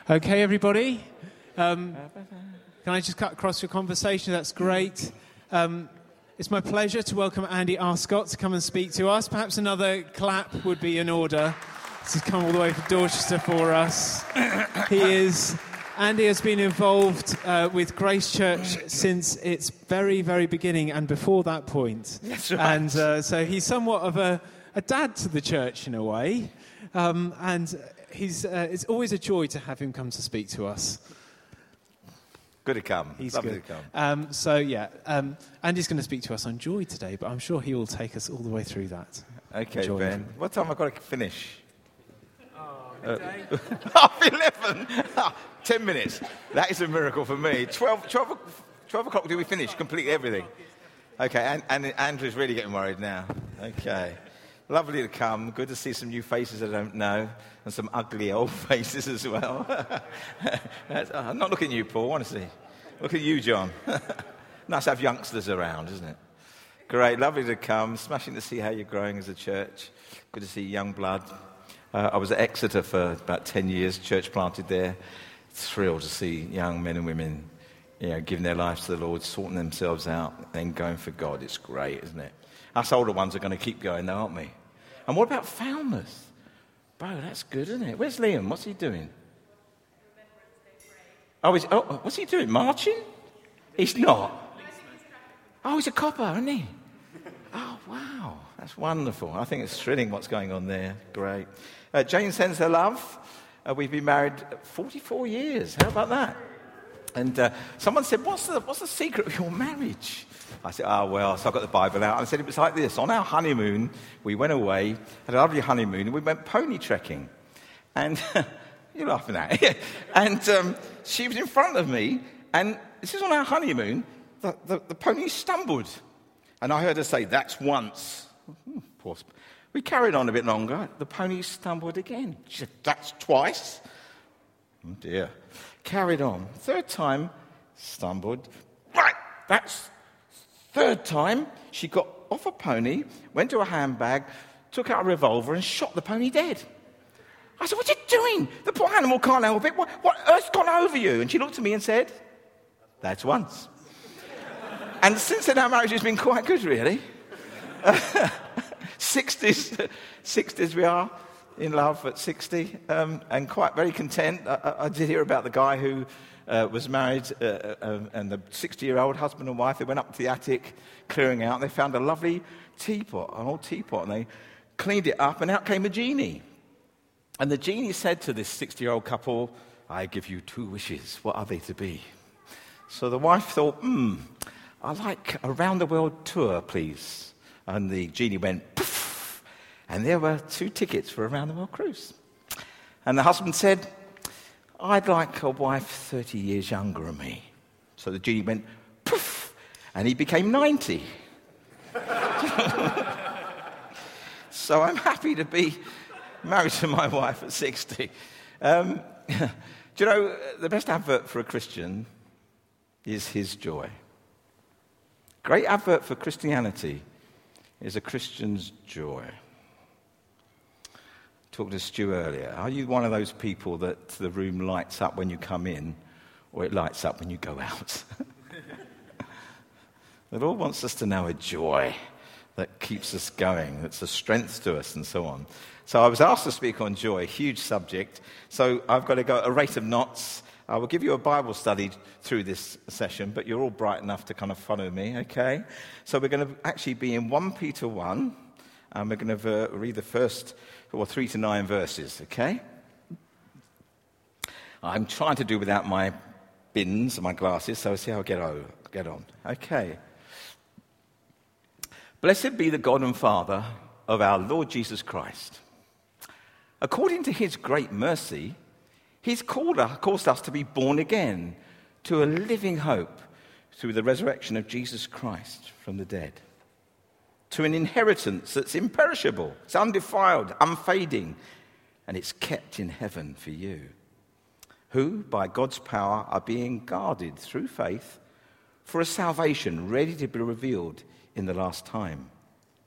Okay, everybody. Can I just cut across your conversation? That's great. It's my pleasure to welcome Andy Arscott to come and speak to us. Perhaps another clap would be in order. He's come all the way from Dorchester for us. Andy has been involved with Grace Church since its very, very beginning and before that point. That's right. And so he's somewhat of a dad to the church in a way. It's always a joy to have him come to speak to us. Good to come. He's Lovely good. to come. Andy's going to speak to us on joy today, but I'm sure he will take us all the way through that. Okay, Joy. Ben. What time have I got to finish? Midday. 11. 10 minutes. That is a miracle for me. 12 o'clock, do we finish? Complete everything. Okay, and Andrew's really getting worried now. Okay. Lovely to come. Good to see some new faces I don't know, and some ugly old faces as well. I'm not looking at you, Paul, honestly. Look at you, John. Nice to have youngsters around, isn't it? Great, lovely to come. Smashing to see how you're growing as a church. Good to see young blood. I was at Exeter for about 10 years, church planted there. Thrilled to see young men and women, giving their lives to the Lord, sorting themselves out, then going for God. It's great, isn't it? Us older ones are going to keep going though, aren't we? And what about Falmouth? Bro, that's good, isn't it? Where's Liam? What's he doing? What's he doing? Marching? He's not. Oh, he's a copper, isn't he? Oh, wow. That's wonderful. I think it's thrilling what's going on there. Great. Jane sends her love. We've been married 44 years. How about that? And someone said, what's the secret of your marriage? I said, so I got the Bible out. And I said, it was like this. On our honeymoon, we went away, had a lovely honeymoon, and we went pony trekking. And you're laughing at it. And she was in front of me, and this is on our honeymoon, the pony stumbled. And I heard her say, that's once. We carried on a bit longer. The pony stumbled again. She said, that's twice. Oh, dear. Carried on. Third time, stumbled. Right, that's third time. She got off a pony, went to a handbag, took out a revolver and shot the pony dead. I said, what are you doing? The poor animal can't help it. What earth's gone over you? And she looked at me and said, that's once. And since then, our marriage has been quite good, really. 60s we are. In love at 60, and quite very content. I did hear about the guy who was married, and the 60-year-old husband and wife, they went up to the attic, clearing out, and they found a lovely teapot, an old teapot, and they cleaned it up, and out came a genie. And the genie said to this 60-year-old couple, I give you 2 wishes. What are they to be? So the wife thought, I'd like a round-the-world tour, please. And the genie went, poof. And there were 2 tickets for a round-the-world cruise. And the husband said, I'd like a wife 30 years younger than me. So the genie went, poof, and he became 90. So I'm happy to be married to my wife at 60. Do you know, the best advert for a Christian is his joy. Great advert for Christianity is a Christian's joy. Talked to Stu earlier. Are you one of those people that the room lights up when you come in, or it lights up when you go out? The Lord wants us to know a joy that keeps us going, that's a strength to us, and so on. So I was asked to speak on joy, a huge subject. So I've got to go at a rate of knots. I will give you a Bible study through this session, but you're all bright enough to kind of follow me, okay? So we're going to actually be in 1 Peter 1, and we're going to read the first 3 to 9 verses, okay? I'm trying to do without my bins and my glasses, so see how I get on. Okay. Blessed be the God and Father of our Lord Jesus Christ. According to his great mercy, he's caused us to be born again to a living hope through the resurrection of Jesus Christ from the dead, to an inheritance that's imperishable, it's undefiled, unfading, and it's kept in heaven for you, who, by God's power, are being guarded through faith for a salvation ready to be revealed in the last time.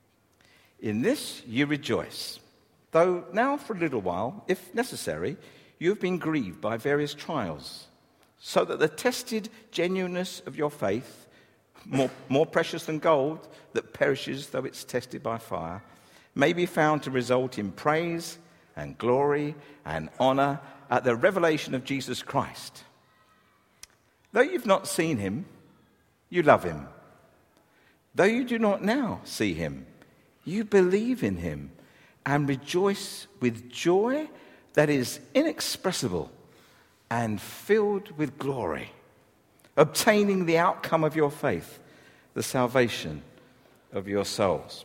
In this you rejoice, though now for a little while, if necessary, you have been grieved by various trials, so that the tested genuineness of your faith, more precious than gold that perishes though it's tested by fire, may be found to result in praise and glory and honor at the revelation of Jesus Christ. Though you've not seen him, you love him. Though you do not now see him, you believe in him and rejoice with joy that is inexpressible and filled with glory, obtaining the outcome of your faith, the salvation of your souls.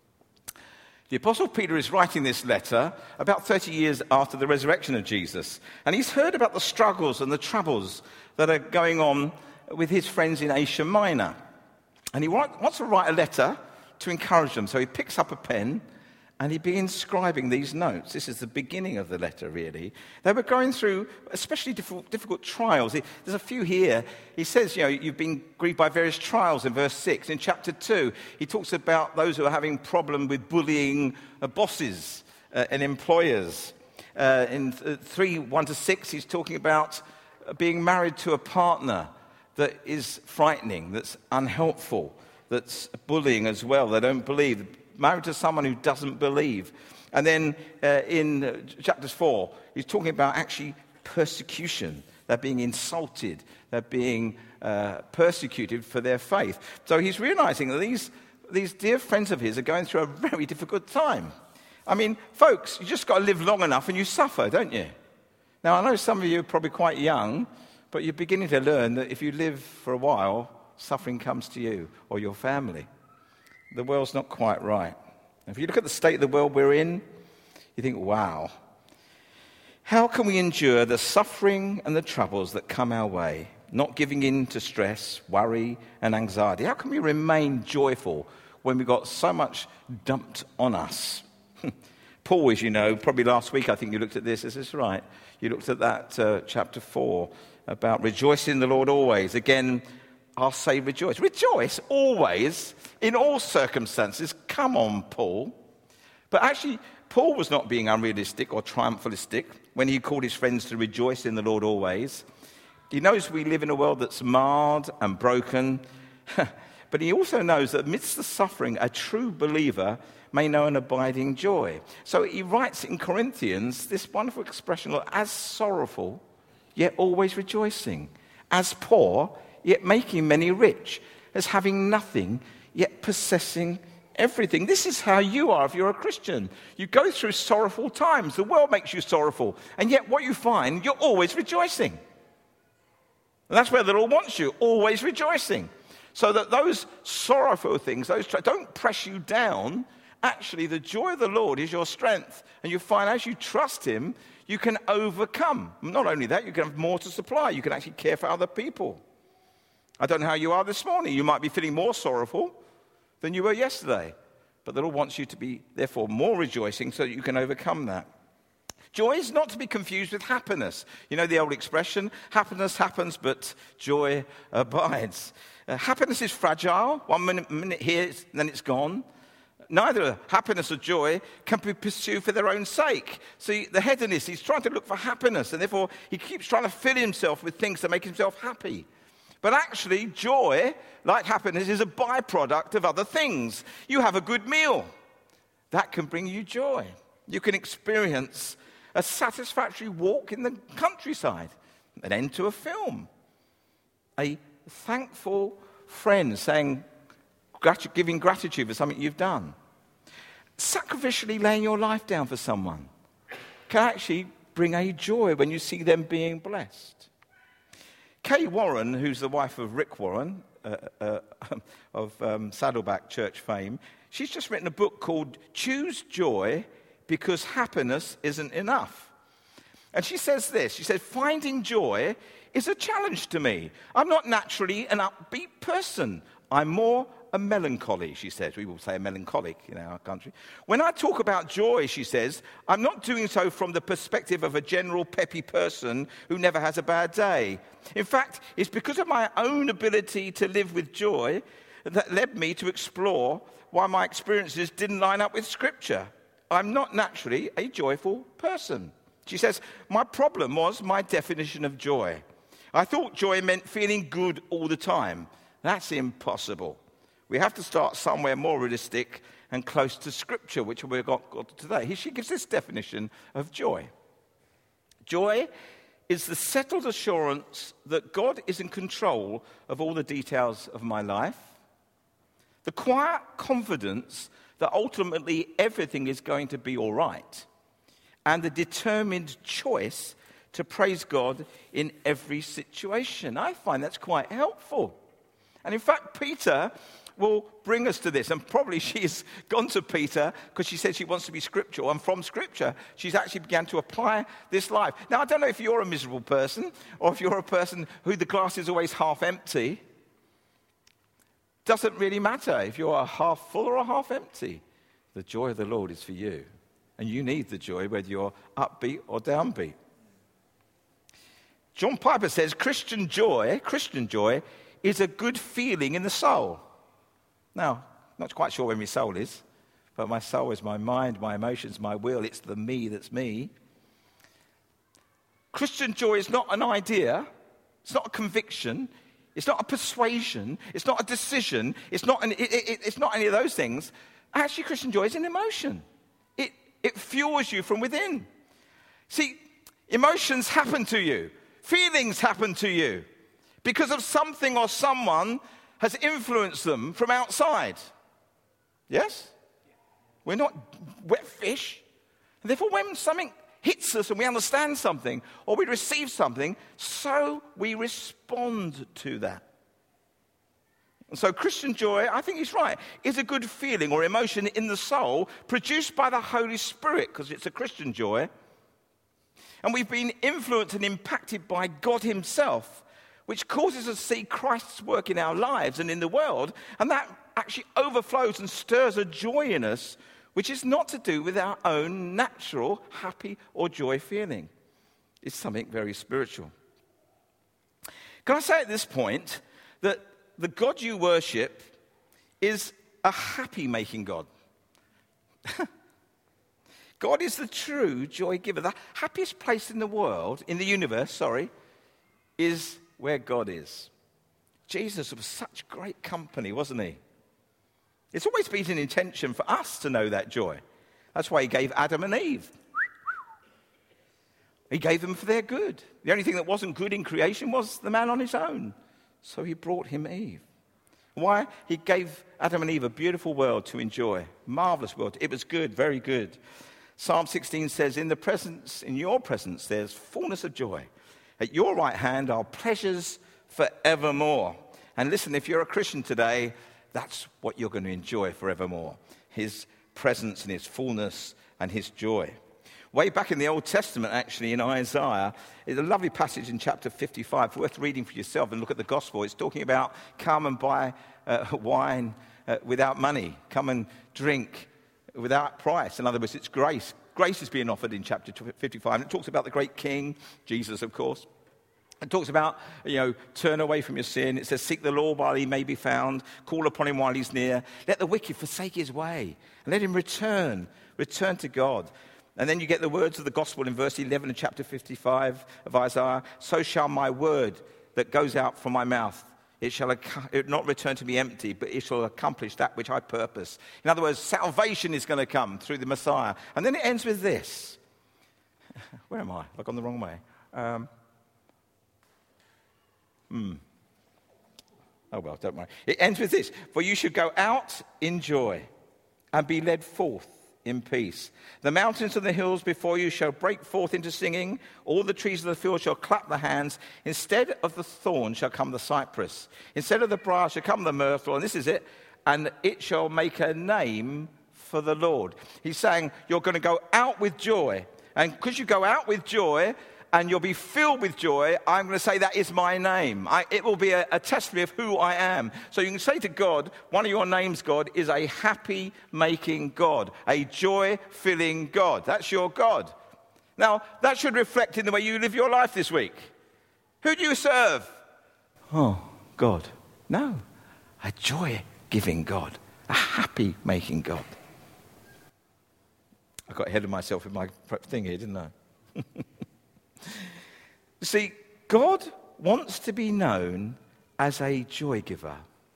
The Apostle Peter is writing this letter about 30 years after the resurrection of Jesus, and he's heard about the struggles and the troubles that are going on with his friends in Asia Minor. And he wants to write a letter to encourage them, so he picks up a pen and he begins scribing these notes. This is the beginning of the letter, really. They were going through especially difficult trials. There's a few here. He says, you've been grieved by various trials in verse 6. In chapter 2, he talks about those who are having problem with bullying bosses and employers. In 3, 1-6, he's talking about being married to a partner that is frightening, that's unhelpful, that's bullying as well. They don't believe. Married to someone who doesn't believe. And then in chapters 4, he's talking about actually persecution. They're being insulted. They're being persecuted for their faith. So he's realizing that these dear friends of his are going through a very difficult time. I mean, folks, you just got to live long enough and you suffer, don't you? Now, I know some of you are probably quite young, but you're beginning to learn that if you live for a while, suffering comes to you or your family. The world's not quite right. If you look at the state of the world we're in, you think, wow, how can we endure the suffering and the troubles that come our way, not giving in to stress, worry, and anxiety? How can we remain joyful when we've got so much dumped on us? Paul, as you know, probably last week I think you looked at this, is this right? You looked at that chapter 4 about rejoice in the Lord always. Again, I'll say rejoice. Rejoice always, in all circumstances. Come on, Paul. But actually, Paul was not being unrealistic or triumphalistic when he called his friends to rejoice in the Lord always. He knows we live in a world that's marred and broken, but he also knows that amidst the suffering, a true believer may know an abiding joy. So he writes in Corinthians this wonderful expression, as sorrowful, yet always rejoicing, as poor, yet making many rich, as having nothing, yet possessing everything. This is how you are if you're a Christian. You go through sorrowful times. The world makes you sorrowful. And yet what you find, you're always rejoicing. And that's where the Lord wants you, always rejoicing. So that those sorrowful things, don't press you down. Actually, the joy of the Lord is your strength. And you find as you trust him, you can overcome. Not only that, you can have more to supply. You can actually care for other people. I don't know how you are this morning. You might be feeling more sorrowful than you were yesterday. But the Lord wants you to be, therefore, more rejoicing so that you can overcome that. Joy is not to be confused with happiness. You know the old expression, happiness happens, but joy abides. Happiness is fragile. 1 minute here, then it's gone. Neither happiness or joy can be pursued for their own sake. See, the hedonist, he's trying to look for happiness, and therefore he keeps trying to fill himself with things to make himself happy. But actually, joy, like happiness, is a byproduct of other things. You have a good meal. That can bring you joy. You can experience a satisfactory walk in the countryside, an end to a film, a thankful friend saying, giving gratitude for something you've done. Sacrificially laying your life down for someone can actually bring a joy when you see them being blessed. Kay Warren, who's the wife of Rick Warren, of Saddleback Church fame, she's just written a book called Choose Joy Because Happiness Isn't Enough. And she says this, she says, finding joy is a challenge to me. I'm not naturally an upbeat person. I'm more a melancholy, she says. We will say a melancholic in our country. When I talk about joy, she says, I'm not doing so from the perspective of a general peppy person who never has a bad day. In fact, it's because of my own ability to live with joy that led me to explore why my experiences didn't line up with Scripture. I'm not naturally a joyful person. She says, my problem was my definition of joy. I thought joy meant feeling good all the time. That's impossible. We have to start somewhere more realistic and close to Scripture, which we've got today. Here she gives this definition of joy. Joy is the settled assurance that God is in control of all the details of my life, the quiet confidence that ultimately everything is going to be all right, and the determined choice to praise God in every situation. I find that's quite helpful. And in fact, Peter will bring us to this. And probably she's gone to Peter because she said she wants to be scriptural. And from Scripture, she's actually began to apply this life. Now, I don't know if you're a miserable person or if you're a person who the glass is always half empty. Doesn't really matter if you're half full or half empty. The joy of the Lord is for you. And you need the joy whether you're upbeat or downbeat. John Piper says Christian joy is a good feeling in the soul. Now, not quite sure where my soul is, but my soul is my mind, my emotions, my will. It's the me that's me. Christian joy is not an idea. It's not a conviction. It's not a persuasion. It's not a decision. It's not any of those things. Actually, Christian joy is an emotion. It fuels you from within. See, emotions happen to you. Feelings happen to you because of something or someone has influenced them from outside. Yes? We're not wet fish. And therefore, when something hits us and we understand something or we receive something, so we respond to that. And so Christian joy, I think he's right, is a good feeling or emotion in the soul produced by the Holy Spirit, because it's a Christian joy. And we've been influenced and impacted by God himself, which causes us to see Christ's work in our lives and in the world. And that actually overflows and stirs a joy in us, which is not to do with our own natural happy or joy feeling. It's something very spiritual. Can I say at this point that the God you worship is a happy-making God? God is the true joy giver. The happiest place in the world, in the universe, is where God is. Jesus was such great company, wasn't he? It's always been an intention for us to know that joy. That's why he gave Adam and Eve. He gave them for their good. The only thing that wasn't good in creation was the man on his own. So he brought him Eve. Why? He gave Adam and Eve a beautiful world to enjoy. Marvelous world. It was good, very good. Psalm 16 says, in your presence, there's fullness of joy. At your right hand are pleasures forevermore. And listen, if you're a Christian today, that's what you're going to enjoy forevermore. His presence and his fullness and his joy. Way back in the Old Testament, actually, in Isaiah, it's a lovely passage in chapter 55, worth reading for yourself and look at the gospel. It's talking about come and buy wine without money. Come and drink without price. In other words, it's grace. Grace is being offered in chapter 55. And it talks about the great king, Jesus, of course. It talks about, turn away from your sin. It says, seek the Lord while he may be found. Call upon him while he's near. Let the wicked forsake his way. And let him return to God. And then you get the words of the gospel in verse 11 of chapter 55 of Isaiah. So shall my word that goes out from my mouth, it shall not return to me empty, but it shall accomplish that which I purpose. In other words, salvation is going to come through the Messiah. And then it ends with this. Where am I? Have I gone the wrong way? Oh well, don't worry. It ends with this. For you should go out in joy and be led forth in peace. The mountains and the hills before you shall break forth into singing. All the trees of the field shall clap their hands. Instead of the thorn shall come the cypress. Instead of the briar shall come the myrtle. And this is it. And it shall make a name for the Lord. He's saying you're going to go out with joy. And because you go out with joy and you'll be filled with joy, I'm going to say that is my name. It will be a testimony of who I am. So you can say to God, one of your names, God, is a happy-making God, a joy-filling God. That's your God. Now, that should reflect in the way you live your life this week. Who do you serve? Oh, God. No, a joy-giving God, a happy-making God. I got ahead of myself with my thing here, didn't I? See, God wants to be known as a joy giver.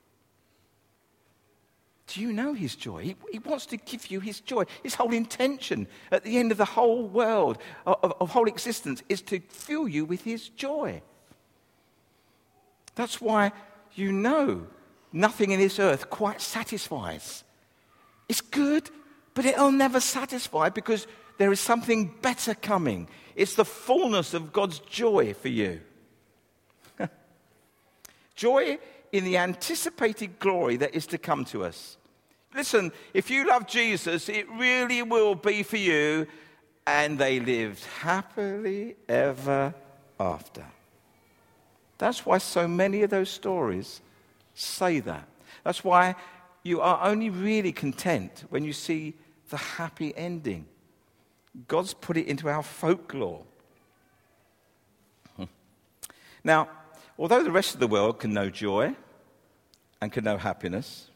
Do you know his joy? He wants to give you his joy. His whole intention at the end of the whole world, of whole existence, is to fill you with his joy. That's why you know nothing in this earth quite satisfies. It's good, but it'll never satisfy because there is something better coming. It's the fullness of God's joy for you. Joy in the anticipated glory that is to come to us. Listen, if you love Jesus, it really will be for you. And they lived happily ever after. That's why so many of those stories say that. That's why you are only really content when you see the happy ending. God's put it into our folklore. Now, although the rest of the world can know joy and can know happiness,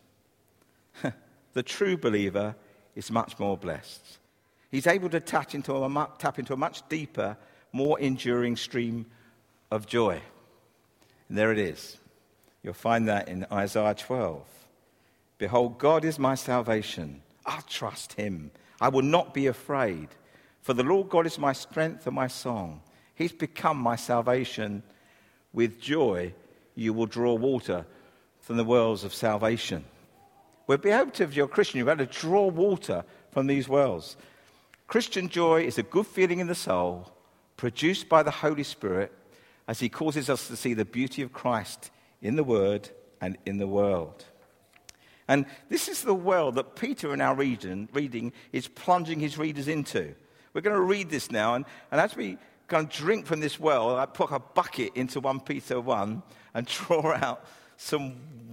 the true believer is much more blessed. He's able to tap into a much deeper, more enduring stream of joy. And there it is. You'll find that in Isaiah 12. Behold, God is my salvation. I'll trust him. I will not be afraid. For the Lord God is my strength and my song. He's become my salvation. With joy, you will draw water from the wells of salvation. We'll be able to, if you're a Christian, you'll be able to draw water from these wells. Christian joy is a good feeling in the soul, produced by the Holy Spirit, as he causes us to see the beauty of Christ in the Word and in the world. And this is the well that Peter in our reading is plunging his readers into. We're going to read this now, and as we kind of drink from this well, I put a bucket into 1 Peter 1 and draw out some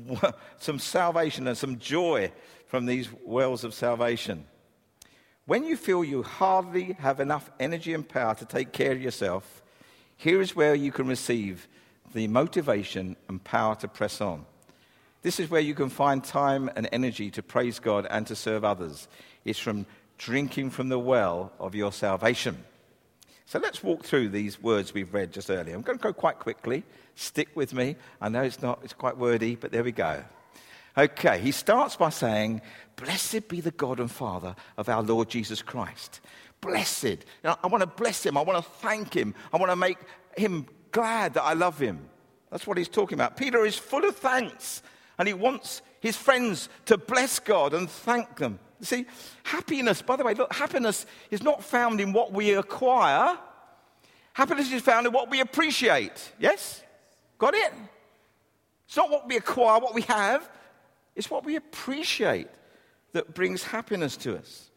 salvation and some joy from these wells of salvation. When you feel you hardly have enough energy and power to take care of yourself, here is where you can receive the motivation and power to press on. This is where you can find time and energy to praise God and to serve others. It's from drinking from the well of your salvation. So let's walk through these words we've read just earlier. I'm going to go quite quickly. Stick with me. I know it's quite wordy, but there we go. Okay, he starts by saying, blessed be the God and Father of our Lord Jesus Christ. Blessed. I want to bless him. I want to thank him. I want to make him glad that I love him. That's what he's talking about. Peter is full of thanks, and he wants his friends to bless God and thank them. You see, happiness, by the way, look, happiness is not found in what we acquire. Happiness is found in what we appreciate. Yes? Got it? It's not what we acquire, what we have. It's what we appreciate that brings happiness to us.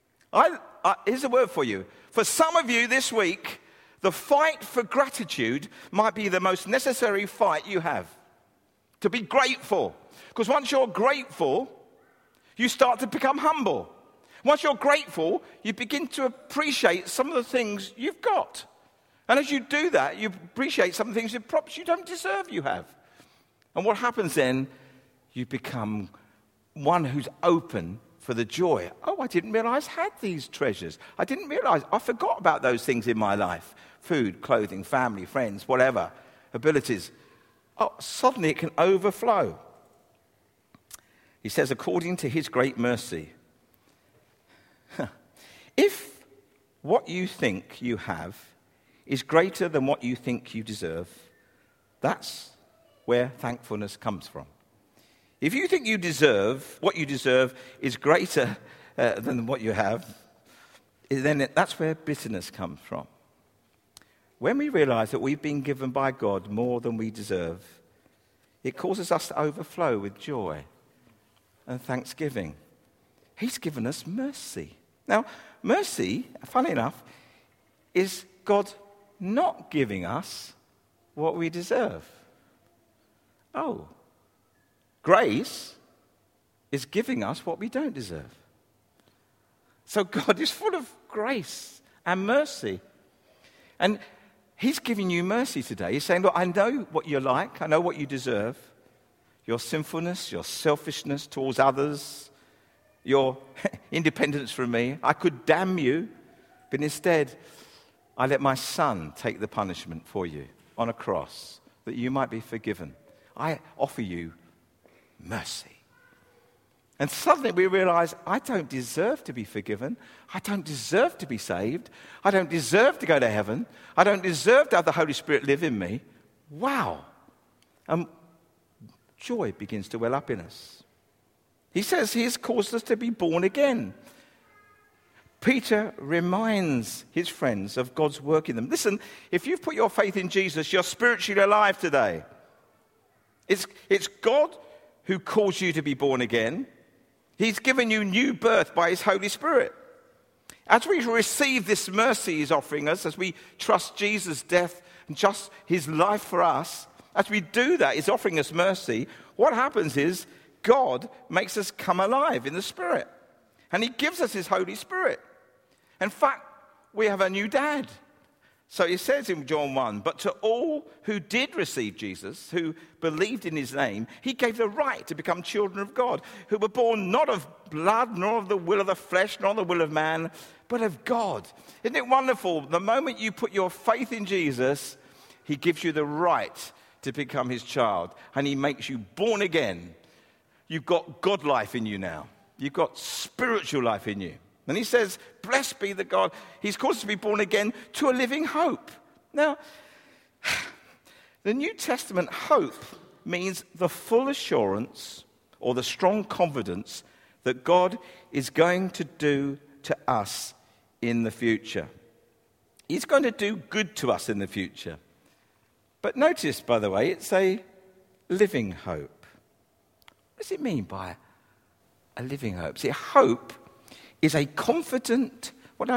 Here's a word for you. For some of you this week, the fight for gratitude might be the most necessary fight you have. To be grateful. Because once you're grateful, you start to become humble. Once you're grateful, you begin to appreciate some of the things you've got. And as you do that, you appreciate some of the things that perhaps you don't deserve you have. And what happens then, you become one who's open for the joy. Oh, I didn't realize I had these treasures. I didn't realize, I forgot about those things in my life. Food, clothing, family, friends, whatever, abilities. Oh, suddenly it can overflow. He says, according to his great mercy. If what you think you have is greater than what you think you deserve, that's where thankfulness comes from. If you think what you deserve is greater than what you have, then that's where bitterness comes from. When we realize that we've been given by God more than we deserve, it causes us to overflow with joy and thanksgiving. He's given us mercy. Now, mercy, funny enough, is God not giving us what we deserve. Oh, grace is giving us what we don't deserve. So God is full of grace and mercy. And he's giving you mercy today. He's saying, look, I know what you're like. I know what you deserve. Your sinfulness, your selfishness towards others, your independence from me. I could damn you, but instead, I let my son take the punishment for you on a cross, that you might be forgiven. I offer you mercy. And suddenly we realize, I don't deserve to be forgiven. I don't deserve to be saved. I don't deserve to go to heaven. I don't deserve to have the Holy Spirit live in me. Wow. Joy begins to well up in us. He says he has caused us to be born again. Peter reminds his friends of God's work in them. Listen, if you've put your faith in Jesus, you're spiritually alive today. It's God who calls you to be born again. He's given you new birth by his Holy Spirit. As we receive this mercy he's offering us, as we trust Jesus' death and just his life for us, as we do that, he's offering us mercy, what happens is God makes us come alive in the Spirit. And he gives us his Holy Spirit. In fact, we have a new dad. So he says in John 1, but to all who did receive Jesus, who believed in his name, he gave the right to become children of God, who were born not of blood, nor of the will of the flesh, nor the will of man, but of God. Isn't it wonderful? The moment you put your faith in Jesus, he gives you the right to become his child, and he makes you born again. You've got God life in you now. You've got spiritual life in you. And he says, blessed be the God. He's caused us to be born again to a living hope. Now, the New Testament hope means the full assurance or the strong confidence that God is going to do to us in the future. He's going to do good to us in the future. But notice, by the way, it's a living hope. What does it mean by a living hope? See, hope is a confident,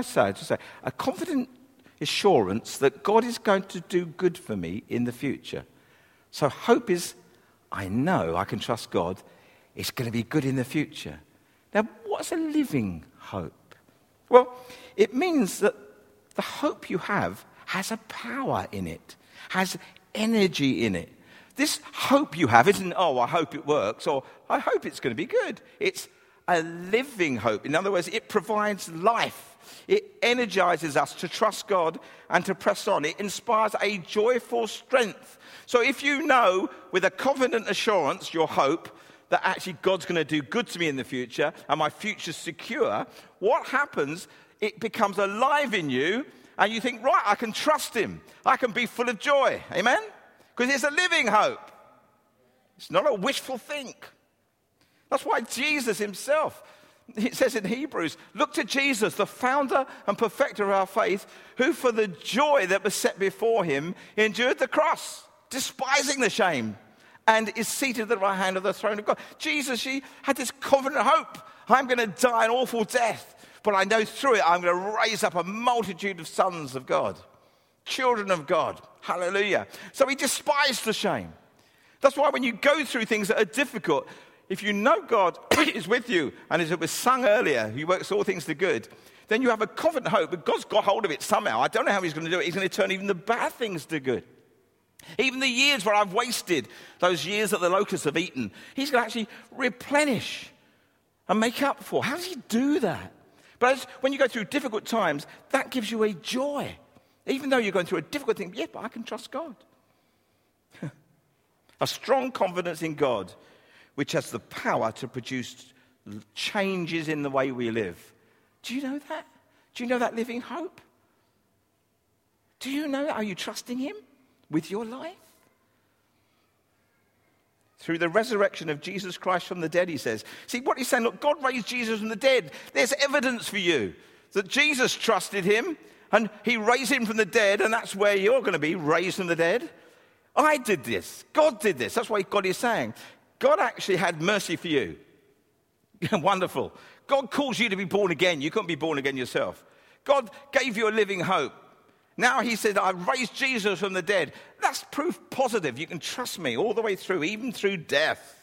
a confident assurance that God is going to do good for me in the future. So hope is, I know I can trust God, it's going to be good in the future. Now, what's a living hope? Well, it means that the hope you have has a power in it, has energy in it. This hope you have isn't, I hope it works, or I hope it's going to be good. It's a living hope. In other words, it provides life. It energizes us to trust God and to press on. It inspires a joyful strength. So if you know with a confident assurance, your hope, that actually God's going to do good to me in the future and my future's secure, what happens? It becomes alive in you and you think, right, I can trust him. I can be full of joy. Amen? Because it's a living hope. It's not a wishful think. That's why Jesus himself, it says in Hebrews, look to Jesus, the founder and perfecter of our faith, who for the joy that was set before him endured the cross, despising the shame, and is seated at the right hand of the throne of God. Jesus, she had this confident hope. I'm going to die an awful death, but I know through it I'm going to raise up a multitude of sons of God, children of God. Hallelujah. So he despised the shame. That's why when you go through things that are difficult, if you know God is with you, and as it was sung earlier, he works all things to good, then you have a confident hope that God's got hold of it somehow. I don't know how he's going to do it. He's going to turn even the bad things to good. Even the years where I've wasted, those years that the locusts have eaten, he's going to actually replenish and make up for. How does he do that? But when you go through difficult times, that gives you a joy. Even though you're going through a difficult thing, yeah, but I can trust God. A strong confidence in God, which has the power to produce changes in the way we live. Do you know that? Do you know that living hope? Do you know that? Are you trusting him with your life? Through the resurrection of Jesus Christ from the dead, he says. See, what he's saying, look, God raised Jesus from the dead. There's evidence for you that Jesus trusted him and he raised him from the dead, and that's where you're going to be, raised from the dead. I did this. God did this. That's what God is saying. God actually had mercy for you. Wonderful. God calls you to be born again. You couldn't be born again yourself. God gave you a living hope. Now he said, I raised Jesus from the dead. That's proof positive. You can trust me all the way through, even through death.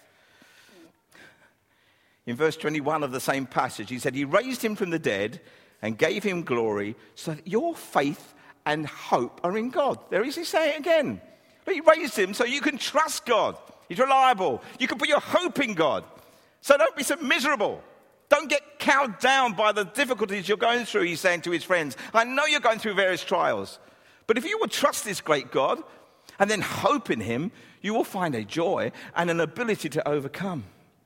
In verse 21 of the same passage, he said, he raised him from the dead and gave him glory so that your faith and hope are in God. There is, he saying it again. But he raised him so you can trust God. He's reliable. You can put your hope in God. So don't be so miserable. Don't get cowed down by the difficulties you're going through, he's saying to his friends. I know you're going through various trials. But if you will trust this great God and then hope in him, you will find a joy and an ability to overcome.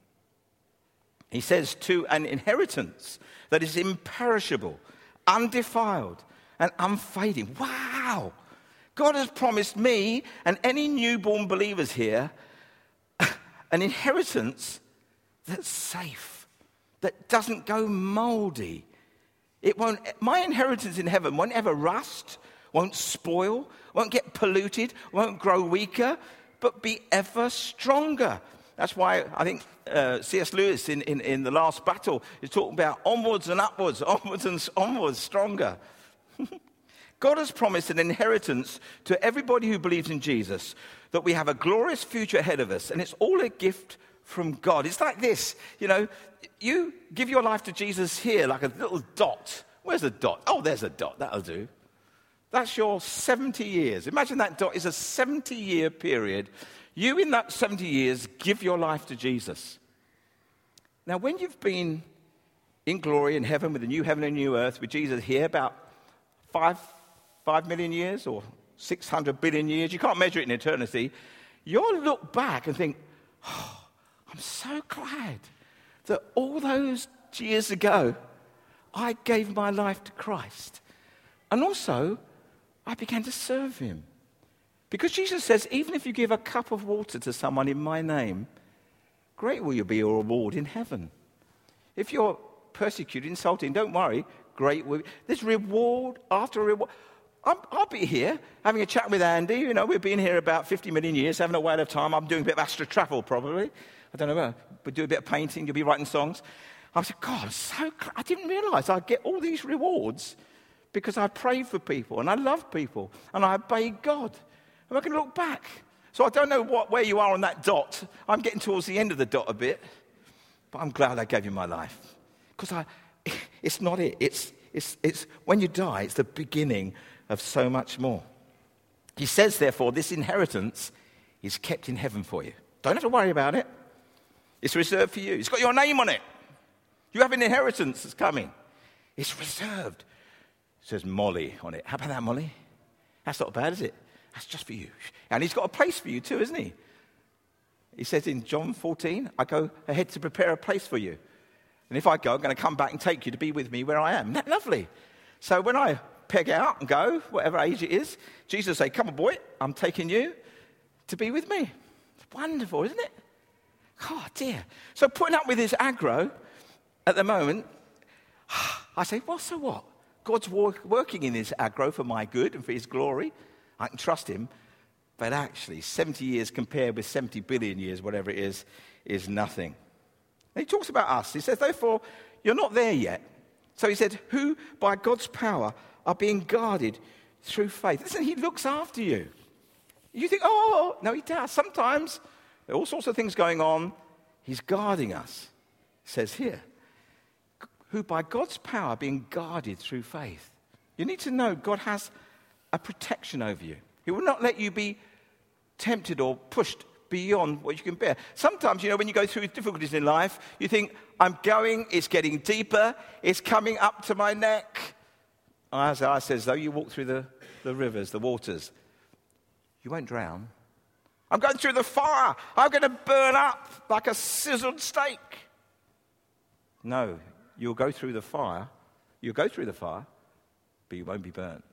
He says, to an inheritance that is imperishable, undefiled, and unfading. Wow! God has promised me and any newborn believers here an inheritance that's safe, that doesn't go moldy. My inheritance in heaven won't ever rust, won't spoil, won't get polluted, won't grow weaker, but be ever stronger. That's why I think C.S. Lewis in The Last Battle is talking about onwards and upwards, onwards and onwards, stronger. God has promised an inheritance to everybody who believes in Jesus, that we have a glorious future ahead of us, and it's all a gift from God. It's like this, you give your life to Jesus here like a little dot. Where's the dot? Oh, there's a dot, that'll do. That's your 70 years. Imagine that dot is a 70-year period. You, in that 70 years, give your life to Jesus. Now, when you've been in glory in heaven with the new heaven and new earth with Jesus here, about 5 million years or 600 billion years, you can't measure it in eternity, you'll look back and think, oh, I'm so glad that all those years ago, I gave my life to Christ. And also, I began to serve him. Because Jesus says, even if you give a cup of water to someone in my name, great will you be your reward in heaven. If you're persecuted, insulted, don't worry, great will be. There's reward after reward. I'll be here having a chat with Andy. We've been here about 50 million years, having a whale of time. I'm doing a bit of astral travel probably. I don't know, but do a bit of painting, you'll be writing songs. I said, God, I didn't realize I'd get all these rewards because I prayed for people and I love people and I obeyed God. And I can look back. So I don't know where you are on that dot. I'm getting towards the end of the dot a bit. But I'm glad I gave you my life. Because it's not it. It's when you die, it's the beginning of so much more. He says, therefore, this inheritance is kept in heaven for you. Don't have to worry about it. It's reserved for you. It's got your name on it. You have an inheritance that's coming. It's reserved. It says Molly on it. How about that, Molly? That's not bad, is it? That's just for you. And he's got a place for you too, isn't he? He says in John 14, I go ahead to prepare a place for you. And if I go, I'm going to come back and take you to be with me where I am. Isn't that lovely? So when I peg out and go, whatever age it is, Jesus say, come on, boy, I'm taking you to be with me. It's wonderful, isn't it? Oh, dear. So putting up with this aggro at the moment, I say, well, so what? God's working in this aggro for my good and for his glory. I can trust him. But actually, 70 years compared with 70 billion years, whatever it is nothing. And he talks about us. He says, therefore, you're not there yet. So he said, who by God's power are being guarded through faith. Listen, he looks after you. You think, oh, no, he does. Sometimes there are all sorts of things going on. He's guarding us. It says here, who by God's power are being guarded through faith. You need to know God has a protection over you. He will not let you be tempted or pushed beyond what you can bear. Sometimes, when you go through difficulties in life, you think, it's getting deeper, it's coming up to my neck. Isaiah says, though you walk through the rivers, the waters, you won't drown. I'm going through the fire. I'm going to burn up like a sizzled steak. No, you'll go through the fire. You'll go through the fire, but you won't be burnt.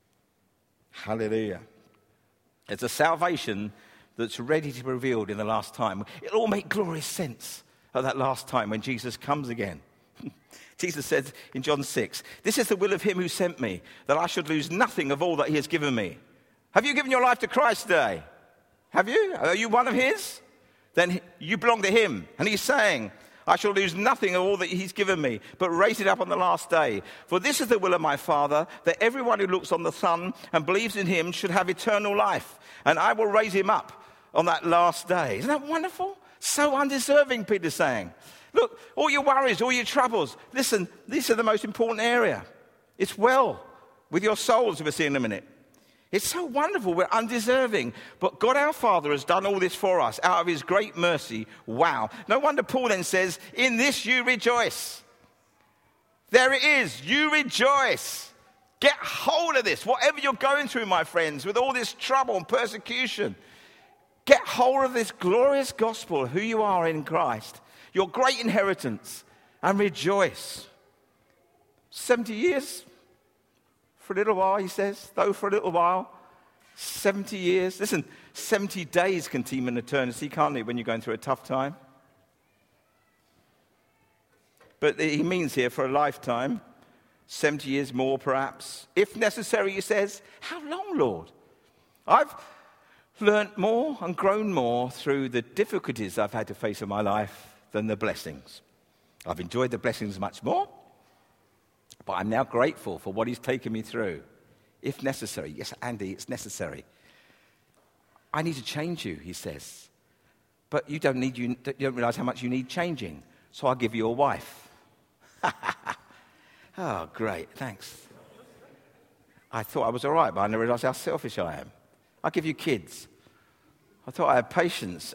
Hallelujah. It's a salvation that's ready to be revealed in the last time. It'll all make glorious sense at that last time when Jesus comes again. Jesus said in John 6, this is the will of him who sent me, that I should lose nothing of all that he has given me. Have you given your life to Christ today? Have you? Are you one of his? Then you belong to him. And he's saying, I shall lose nothing of all that he's given me, but raise it up on the last day. For this is the will of my Father, that everyone who looks on the Son and believes in him should have eternal life. And I will raise him up on that last day. Isn't that wonderful? So undeserving, Peter's saying. Look, all your worries, all your troubles, listen, these are the most important area. It's well with your souls, we'll see in a minute. It's so wonderful, we're undeserving. But God our Father has done all this for us out of his great mercy. Wow. No wonder Paul then says, in this you rejoice. There it is. You rejoice. Get hold of this. Whatever you're going through, my friends, with all this trouble and persecution, get hold of this glorious gospel of who you are in Christ, your great inheritance, and rejoice. 70 years for a little while, he says, though for a little while. 70 years. Listen, 70 days can seem an eternity, can't it, when you're going through a tough time? But he means here for a lifetime, 70 years more perhaps. If necessary, he says, how long, Lord? I've learnt more and grown more through the difficulties I've had to face in my life than the blessings. I've enjoyed the blessings much more, but I'm now grateful for what he's taken me through. If necessary. Yes, Andy, it's necessary. I need to change you, he says. But you don't realize how much you need changing. So I'll give you a wife. Oh, great, thanks. I thought I was all right, but I never realized how selfish I am. I'll give you kids. I thought I had patience.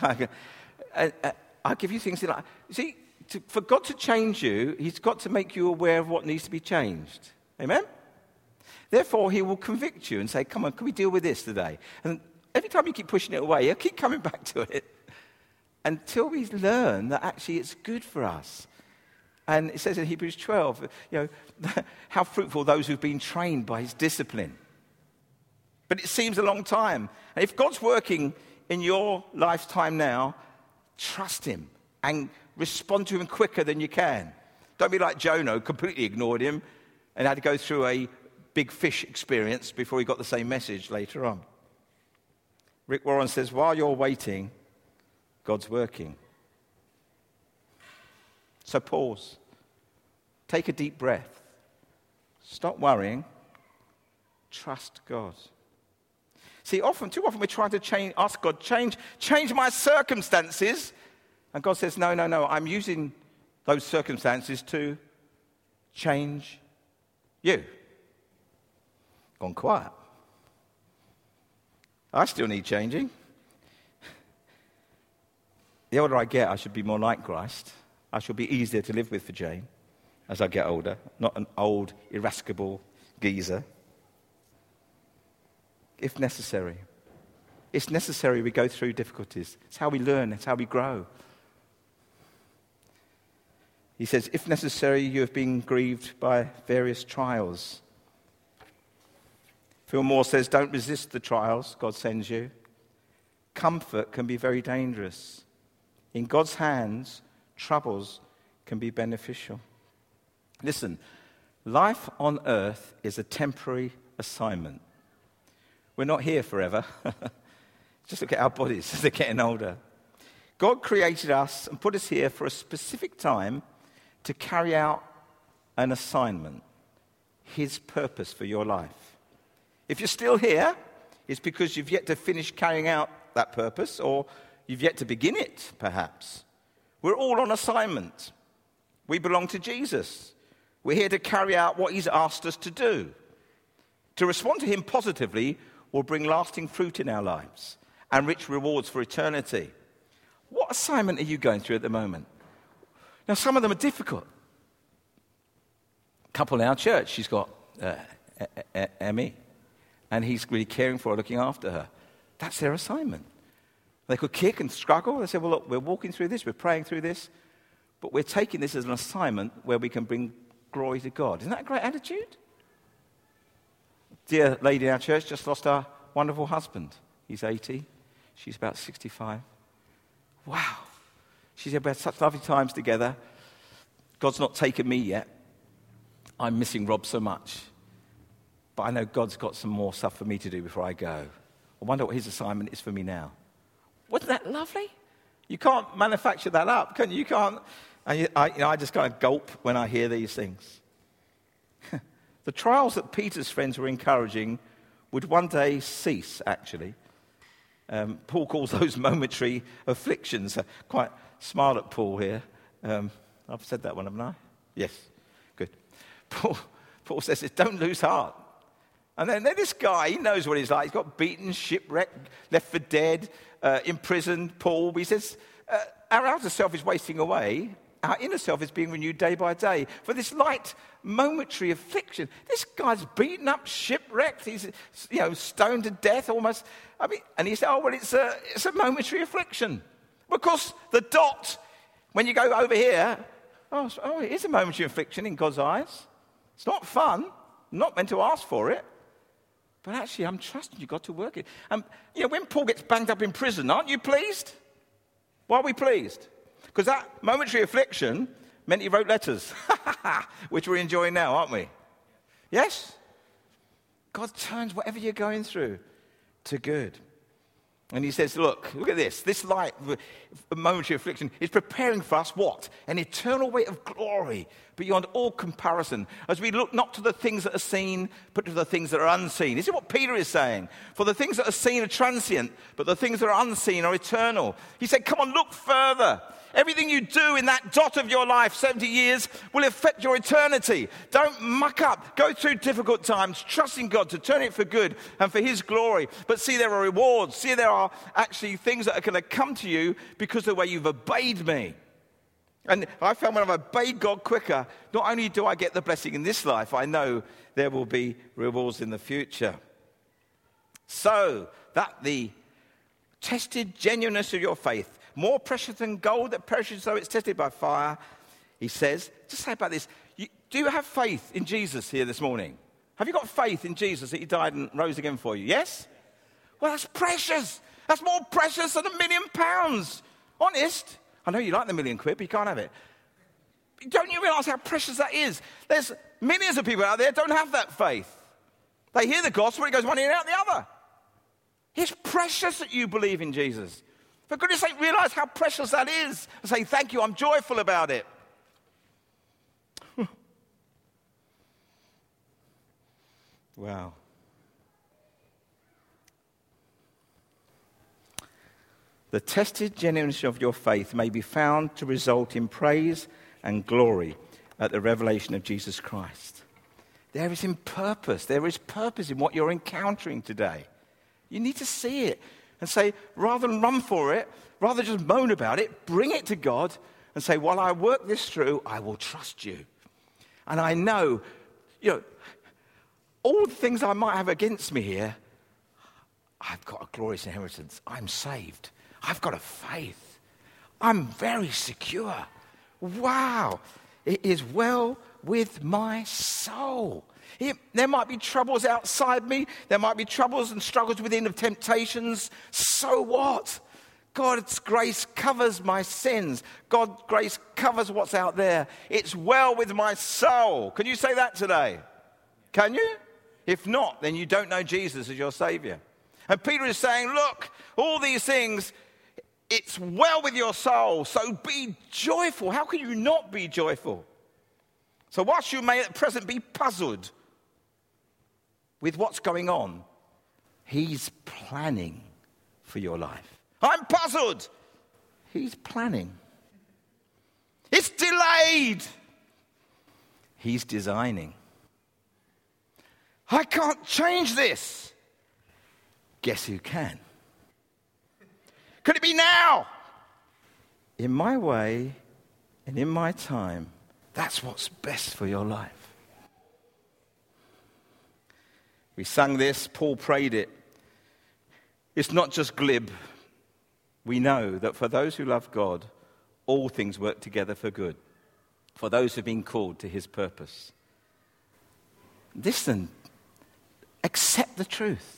I'll give you things like... See, for God to change you, he's got to make you aware of what needs to be changed. Amen? Therefore, he will convict you and say, come on, can we deal with this today? And every time you keep pushing it away, he'll keep coming back to it until we learn that actually it's good for us. And it says in Hebrews 12, how fruitful those who've been trained by his discipline. But it seems a long time. And if God's working in your lifetime now, trust him and respond to him quicker than you can. Don't be like Jonah, who completely ignored him and had to go through a big fish experience before he got the same message later on. Rick Warren says, while you're waiting, God's working. So pause. Take a deep breath. Stop worrying. Trust God. See, too often we're trying to ask God, change my circumstances. And God says, no, I'm using those circumstances to change you. Gone quiet. I still need changing. The older I get, I should be more like Christ. I should be easier to live with for Jane as I get older, not an old, irascible geezer. If necessary. It's necessary we go through difficulties. It's how we learn. It's how we grow. He says, if necessary, you have been grieved by various trials. Phil Moore says, don't resist the trials God sends you. Comfort can be very dangerous. In God's hands, troubles can be beneficial. Listen, life on earth is a temporary assignment. We're not here forever. Just look at our bodies as they're getting older. God created us and put us here for a specific time to carry out an assignment, his purpose for your life. If you're still here, it's because you've yet to finish carrying out that purpose, or you've yet to begin it, perhaps. We're all on assignment. We belong to Jesus. We're here to carry out what he's asked us to do. To respond to him positively will bring lasting fruit in our lives and rich rewards for eternity. What assignment are you going through at the moment? Now, some of them are difficult. A couple in our church, she's got Emmy, and he's really caring for her, looking after her. That's their assignment. They could kick and struggle. They say, well, look, we're walking through this, we're praying through this, but we're taking this as an assignment where we can bring glory to God. Isn't that a great attitude? Dear lady in our church just lost her wonderful husband. He's 80. She's about 65. Wow. She said, we had such lovely times together. God's not taken me yet. I'm missing Rob so much. But I know God's got some more stuff for me to do before I go. I wonder what his assignment is for me now. Wasn't that lovely? You can't manufacture that up, can you? You can't. And I just kind of gulp when I hear these things. The trials that Peter's friends were encouraging would one day cease, actually. Paul calls those momentary afflictions. Quite smile at Paul here. I've said that one, haven't I? Yes, good. Paul says, don't lose heart. And then this guy, he knows what he's like. He's got beaten, shipwrecked, left for dead, imprisoned, Paul. He says, our outer self is wasting away, our inner self is being renewed day by day. For this light, momentary affliction, this guy's beaten up, shipwrecked, he's stoned to death almost. And he said, oh, well, it's a momentary affliction. Because the dot, when you go over here, it is a momentary affliction in God's eyes. It's not fun. I'm not meant to ask for it. But actually, I'm trusting you, God, to work it. When Paul gets banged up in prison, aren't you pleased? Why are we pleased? Because that momentary affliction meant he wrote letters, which we're enjoying now, aren't we? Yes? God turns whatever you're going through to good. And he says, look at this. This light, momentary affliction, is preparing for us what? An eternal weight of glory beyond all comparison. As we look not to the things that are seen, but to the things that are unseen. This is what Peter is saying. For the things that are seen are transient, but the things that are unseen are eternal. He said, come on, look further. Everything you do in that dot of your life, 70 years, will affect your eternity. Don't muck up. Go through difficult times, trusting God to turn it for good and for his glory. But see, there are rewards. See, there are actually things that are going to come to you because of the way you've obeyed me. And I found when I've obeyed God quicker, not only do I get the blessing in this life, I know there will be rewards in the future. So that the tested genuineness of your faith, more precious than gold that perishes though it's tested by fire, he says. Just say about this. Do you have faith in Jesus here this morning? Have you got faith in Jesus that he died and rose again for you? Yes? Well, that's precious. That's more precious than £1 million. Honest. I know you like the £1 million, but you can't have it. Don't you realize how precious that is? There's millions of people out there don't have that faith. They hear the gospel, it goes one ear out the other. It's precious that you believe in Jesus. For goodness sake, realize how precious that is. And say, thank you, I'm joyful about it. Wow. The tested genuineness of your faith may be found to result in praise and glory at the revelation of Jesus Christ. There is purpose in what you're encountering today. You need to see it and say, rather than run for it, rather than just moan about it, bring it to God and say, while I work this through, I will trust you. And I know, all the things I might have against me here, I've got a glorious inheritance. I'm saved. I've got a faith. I'm very secure. Wow. It is well with my soul. There might be troubles outside me. There might be troubles and struggles within of temptations. So what? God's grace covers my sins. God's grace covers what's out there. It's well with my soul. Can you say that today? Can you? If not, then you don't know Jesus as your Savior. And Peter is saying, look, all these things, it's well with your soul, so be joyful. How can you not be joyful? So whilst you may at present be puzzled with what's going on, he's planning for your life. I'm puzzled. He's planning. It's delayed. He's designing. I can't change this. Guess who can? Could it be now? In my way and in my time, that's what's best for your life. We sang this, Paul prayed it. It's not just glib. We know that for those who love God, all things work together for good, for those who've been called to his purpose. Listen, accept the truth.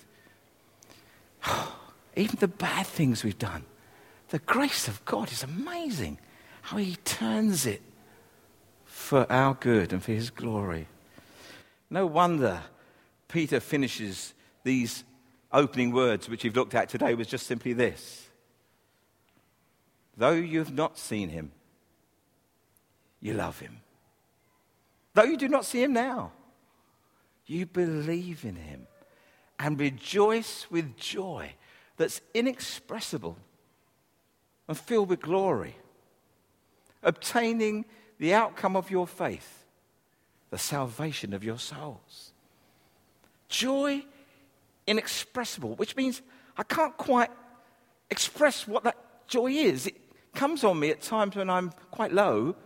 Even the bad things we've done, the grace of God is amazing. How he turns it for our good and for his glory. No wonder Peter finishes these opening words, which you've looked at today, was just simply this. Though you have not seen him, you love him. Though you do not see him now, you believe in him and rejoice with joy that's inexpressible and filled with glory, obtaining the outcome of your faith, the salvation of your souls. Joy inexpressible, which means I can't quite express what that joy is. It comes on me at times when I'm quite low,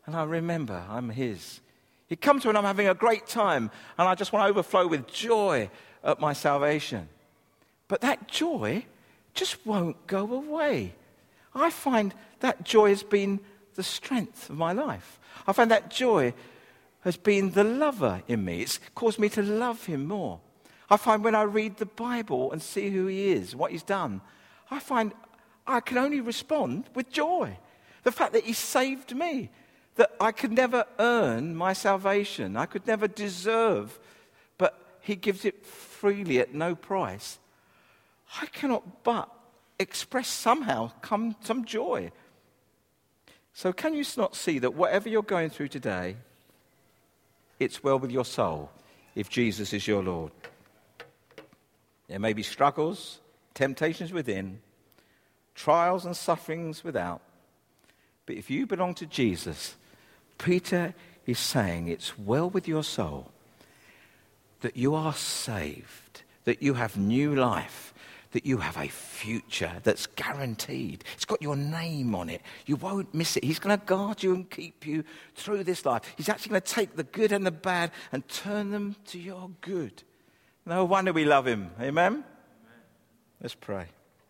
and I remember I'm his. He'd come to when I'm having a great time, and I just want to overflow with joy at my salvation. But that joy just won't go away. I find that joy has been the strength of my life. I find that joy has been the lover in me. It's caused me to love him more. I find when I read the Bible and see who he is, what he's done, I find I can only respond with joy. The fact that he saved me, that I could never earn my salvation, I could never deserve, but he gives it freely at no price. I cannot but express somehow some joy. So can you not see that whatever you're going through today, it's well with your soul if Jesus is your Lord? There may be struggles, temptations within, trials and sufferings without. But if you belong to Jesus, Peter is saying it's well with your soul, that you are saved, that you have new life, that you have a future that's guaranteed. It's got your name on it. You won't miss it. He's going to guard you and keep you through this life. He's actually going to take the good and the bad and turn them to your good. No wonder we love him. Amen? Let's pray.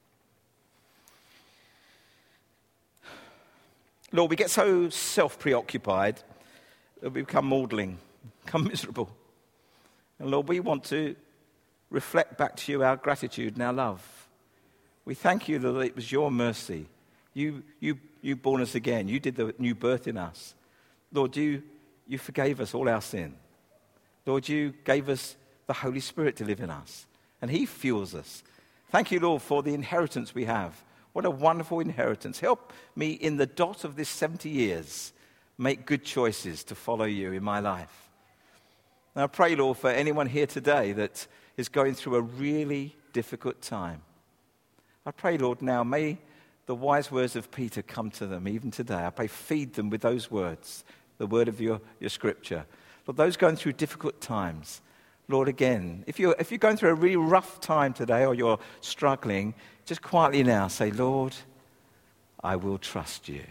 Lord, we get so self-preoccupied that we become maudlin, become miserable. And Lord, we want to reflect back to you our gratitude and our love. We thank you that it was your mercy. You born us again. You did the new birth in us. Lord, you forgave us all our sin. Lord, you gave us the Holy Spirit to live in us. And he fuels us. Thank you, Lord, for the inheritance we have. What a wonderful inheritance. Help me in the dot of this 70 years make good choices to follow you in my life. And I pray, Lord, for anyone here today that is going through a really difficult time. I pray, Lord, now may the wise words of Peter come to them even today. I pray feed them with those words, the word of your scripture. Lord, those going through difficult times, Lord, again, if you're going through a really rough time today or you're struggling, just quietly now say, Lord, I will trust you.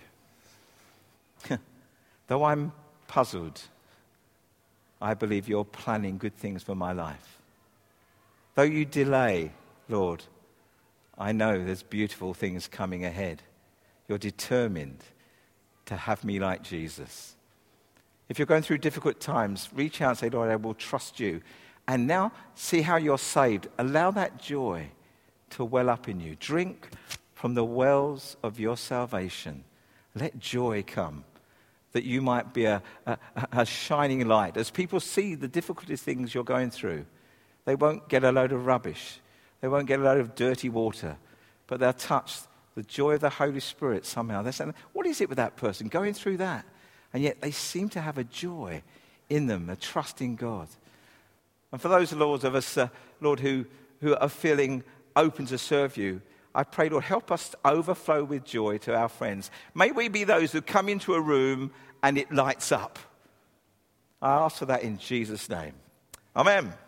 Though I'm puzzled, I believe you're planning good things for my life. Though you delay, Lord, I know there's beautiful things coming ahead. You're determined to have me like Jesus. If you're going through difficult times, reach out and say, Lord, I will trust you. And now see how you're saved. Allow that joy to well up in you. Drink from the wells of your salvation. Let joy come, that you might be a shining light. As people see the difficult things you're going through, they won't get a load of rubbish. They won't get a load of dirty water. But they'll touch the joy of the Holy Spirit somehow. They're saying, what is it with that person going through that? And yet they seem to have a joy in them, a trust in God. And for those, Lord, of us, Lord, who are feeling open to serve you, I pray, Lord, help us to overflow with joy to our friends. May we be those who come into a room and it lights up. I ask for that in Jesus' name. Amen.